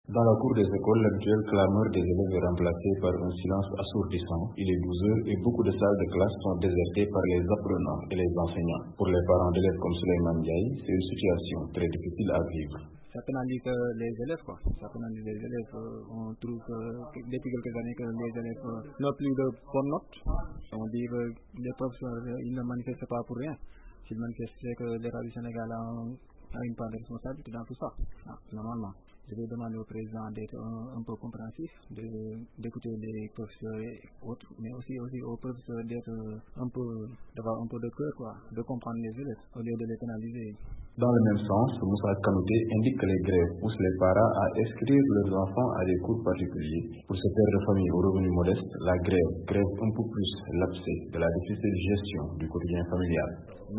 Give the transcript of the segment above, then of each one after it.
Dans la cour des écoles, l'actuelle clameur des élèves est remplacée par un silence assourdissant. Il est 12 heures et beaucoup de salles de classe sont désertées par les apprenants et les enseignants. Pour les parents d'élèves comme Souleymane Ndiaye, c'est une situation très difficile à vivre. Ça pénalise les élèves, quoi. Ça pénalise les élèves. On trouve depuis quelques années que les élèves n'ont plus de bonnes notes. On dit que les professeurs ils ne manifestent pas pour rien. S'ils manifestent, c'est que l'État du Sénégal a une part de responsabilité dans tout ça, normalement. Je vais demander au président d'être un peu compréhensif, d'écouter les professeurs et autres, mais aussi aux professeurs d'avoir un peu de cœur, quoi, de comprendre les élèves au lieu de les pénaliser. Dans le même sens, Moussa Kanouté indique que les grèves poussent les parents à inscrire leurs enfants à des cours particuliers. Pour ces pères de famille aux revenus modestes, la grève grève un peu plus l'abcès de la difficile gestion du quotidien familial.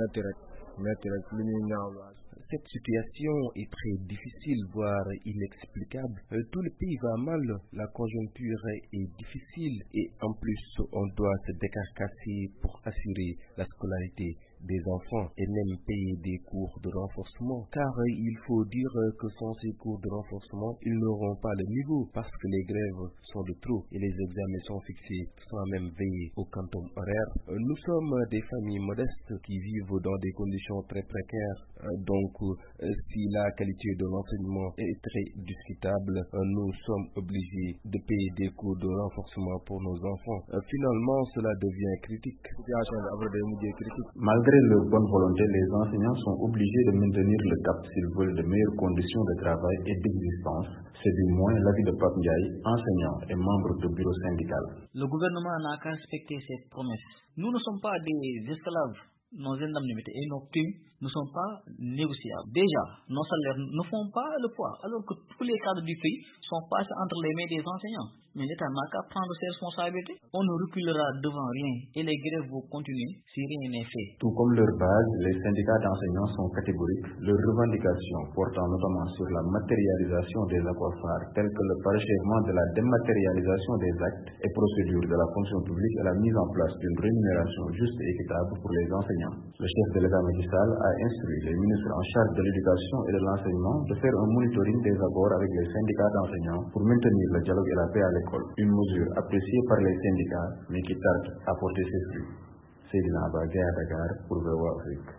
Cette situation est très difficile, voire inexplicable. Tout le pays va mal, la conjoncture est difficile et en plus on doit se décarcasser pour assurer la scolarité des enfants et même payer des cours de renforcement. Car il faut dire que sans ces cours de renforcement, ils n'auront pas le niveau parce que les grèves sont de trop et les examens sont fixés sans même veiller au quantum horaire. Nous sommes des familles modestes qui vivent dans des conditions très précaires. Donc, si la qualité de l'enseignement est très discutable, nous sommes obligés de payer des cours de renforcement pour nos enfants. Finalement, cela devient critique. Malgré leur bonne volonté, les enseignants sont obligés de maintenir le cap s'ils veulent de meilleures conditions de travail et d'existence. C'est du moins l'avis de Pape Ndiaye, enseignant et membre du bureau syndical. Le gouvernement n'a qu'à respecter cette promesse. Nous ne sommes pas des esclaves. Nos indemnités et nos primes ne sont pas négociables. Déjà, nos salaires ne font pas le poids, alors que tous les cadres du pays sont passés entre les mains des enseignants. Mais l'État n'a qu'à prendre ses responsabilités. On ne reculera devant rien et les grèves vont continuer si rien n'est fait. Tout comme leur base, les syndicats d'enseignants sont catégoriques. Leurs revendications portant notamment sur la matérialisation des accords phares tels que le parachèvement de la dématérialisation des actes et procédures de la fonction publique et la mise en place d'une rémunération juste et équitable pour les enseignants. Le chef de l'État Macky Sall a instruit les ministres en charge de l'éducation et de l'enseignement de faire un monitoring des accords avec les syndicats d'enseignants pour maintenir le dialogue et la paix à l'école. Une mesure appréciée par les syndicats mais qui tarde à porter ses fruits. Seydina Ba, Dakar pour VOA Afrique.